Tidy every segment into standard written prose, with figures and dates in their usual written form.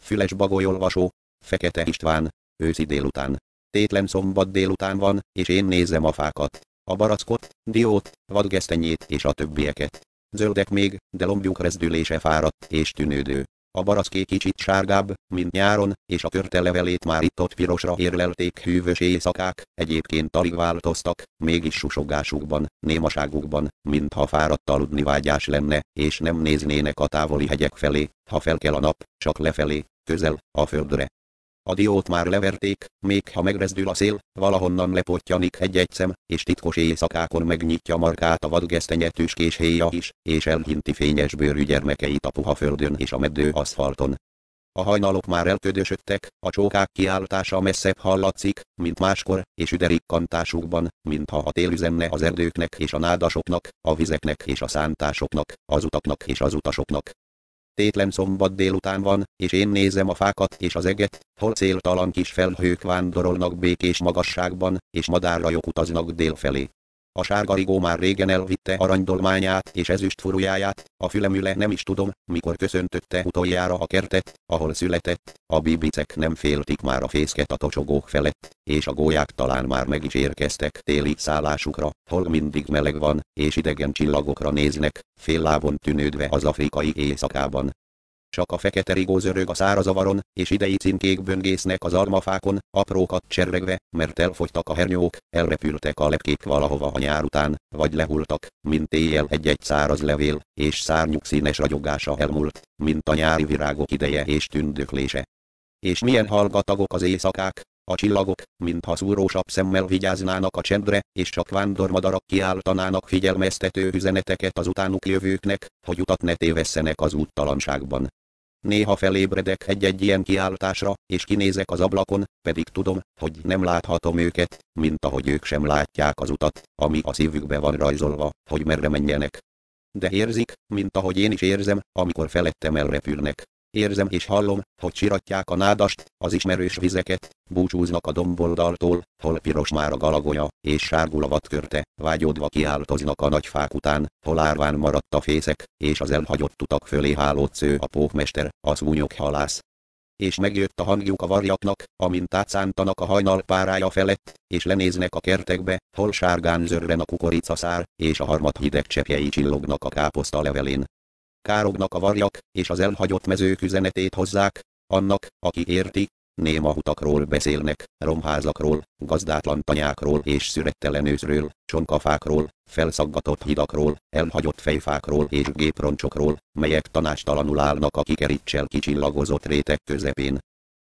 Füles Bagoly-olvasó, Fekete István, őszi délután. Tétlen szombat délután van, és én nézem a fákat. A barackot, diót, vadgesztenyét és a többieket. Zöldek még, de lombjuk rezdülése fáradt és tűnődő. A baracké kicsit sárgább, mint nyáron, és a körte levelét már itt-ott pirosra érlelték hűvös éjszakák, egyébként alig változtak, mégis susogásukban, némaságukban, mintha fáradt aludni vágyás lenne, és nem néznének a távoli hegyek felé, ha felkel a nap, csak lefelé, közel, a földre. A diót már leverték, még ha megrezdül a szél, valahonnan lepotyanik egy-egy szem, és titkos éjszakákon megnyitja markát a vadgesztenye tüskés héja is, és elhinti fényes bőrű gyermekeit a puha földön és a meddő aszfalton. A hajnalok már elködösödtek, a csókák kiáltása messzebb hallatszik, mint máskor, és üderikkantásukban, mintha a tél üzenne az erdőknek és a nádasoknak, a vizeknek és a szántásoknak, az utaknak és az utasoknak. Tétlen szombat délután van, és én nézem a fákat és az eget, hol céltalan kis felhők vándorolnak békés magasságban, és madárrajok utaznak dél felé. A sárgarigó már régen elvitte aranydolmányát és ezüst furujáját, a fülemüle nem is tudom, mikor köszöntötte utoljára a kertet, ahol született, a bibicek nem féltik már a fészket a tocsogók felett, és a gólyák talán már meg is érkeztek téli szállásukra, hol mindig meleg van, és idegen csillagokra néznek, fél lábon tűnődve az afrikai éjszakában. Csak a fekete rigó zörög a szárazavaron, és idei címkék böngésznek az almafákon, aprókat cserregve, mert elfogytak a hernyók, elrepültek a lepkék valahova a nyár után, vagy lehultak, mint éjjel egy-egy száraz levél, és szárnyuk színes ragyogása elmúlt, mint a nyári virágok ideje és tündöklése. És milyen hallgatagok az éjszakák, a csillagok, mintha szúrósabb szemmel vigyáznának a csendre, és csak vándormadarak kiáltanának figyelmeztető üzeneteket az utánuk jövőknek, hogy utat ne tévesszenek az úttalanságban. Néha felébredek egy-egy ilyen kiáltásra, és kinézek az ablakon, pedig tudom, hogy nem láthatom őket, mint ahogy ők sem látják az utat, ami a szívükbe van rajzolva, hogy merre menjenek. De érzik, mint ahogy én is érzem, amikor felettem elrepülnek. Érzem és hallom, hogy csiratják a nádast, az ismerős vizeket, búcsúznak a domboldaltól, hol piros már a galagolya, és sárgul a vadkörte, vágyódva kiáltoznak a nagy fák után, hol árván maradt a fészek, és az elhagyott utak fölé hálódsző a pókmester, a szúnyog halász. És megjött a hangjuk a varjaknak, amint átszántanak a hajnal párája felett, és lenéznek a kertekbe, hol sárgán zörren a kukoricaszár, és a harmat hideg cseppjei csillognak a káposzta levelén. Kárognak a varjak, és az elhagyott mezők üzenetét hozzák, annak, aki érti, néma utakról beszélnek, romházakról, gazdátlan tanyákról és szürettelen őszről, csonkafákról, felszaggatott hidakról, elhagyott fejfákról és géproncsokról, melyek tanástalanul állnak a kikericcel kicsillagozott réteg közepén.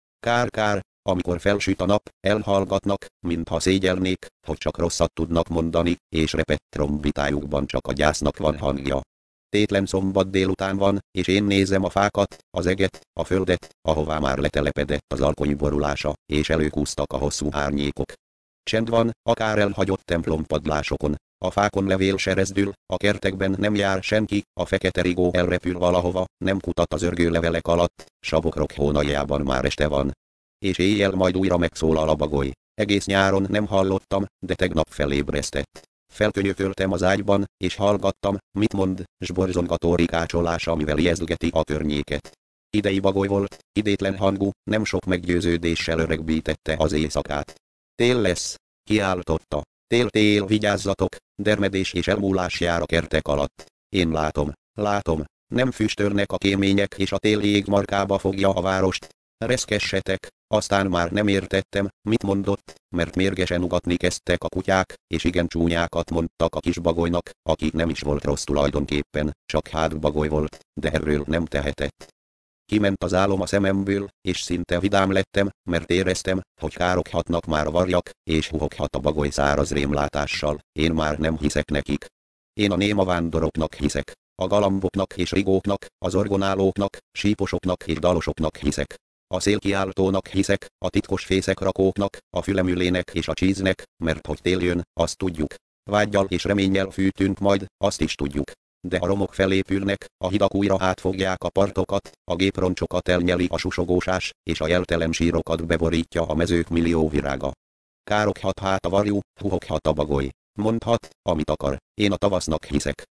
Kár, amikor felsüt a nap, elhallgatnak, mintha szégyelnék, hogy csak rosszat tudnak mondani, és repett trombitájukban csak a gyásznak van hangja. Tétlen szombat délután van, és én nézem a fákat, az eget, a földet, ahová már letelepedett az alkony borulása, és előkúztak a hosszú árnyékok. Csend van, akár elhagyott templompadlásokon, a fákon levél se rezdül, a kertekben nem jár senki, a fekete rigó elrepül valahova, nem kutat az örgő levelek alatt, sabokrok hónaljában már este van. És éjjel majd újra megszólal a bagoly. Egész nyáron nem hallottam, de tegnap felébresztett. Felkönyököltem az ágyban, és hallgattam, mit mond, s borzongató rikácsolása, mivel ijesztgeti a környéket. Idei bagoly volt, idétlen hangú, nem sok meggyőződéssel öregbítette az éjszakát. Tél lesz, kiáltotta. Tél, vigyázzatok, dermedés és elmúlás jár a kertek alatt. Én látom, nem füstölnek a kémények, és a tél jégmarkába fogja a várost. Reszkessetek, aztán már nem értettem, mit mondott, mert mérgesen ugatni kezdtek a kutyák, és igen csúnyákat mondtak a kis bagolynak, aki nem is volt rossz tulajdonképpen, csak hátbagoly volt, de erről nem tehetett. Kiment az álom a szememből, és szinte vidám lettem, mert éreztem, hogy károghatnak már a varjak, és huhoghat a bagoly száraz rémlátással, én már nem hiszek nekik. Én a néma vándoroknak hiszek, a galamboknak és rigóknak, az orgonálóknak, síposoknak és dalosoknak hiszek. A szélkiáltónak hiszek, a titkos fészekrakóknak, a fülemülének és a csíznek, mert hogy tél jön, azt tudjuk. Vággyal és reménnyel fűtünk majd, azt is tudjuk. De a romok felépülnek, a hidak újra átfogják a partokat, a géproncsokat elnyeli a susogósás, és a jeltelen sírokat beborítja a mezők millió virága. Károghat hát a varjú, huhoghat a bagoly. Mondhat, amit akar, én a tavasznak hiszek.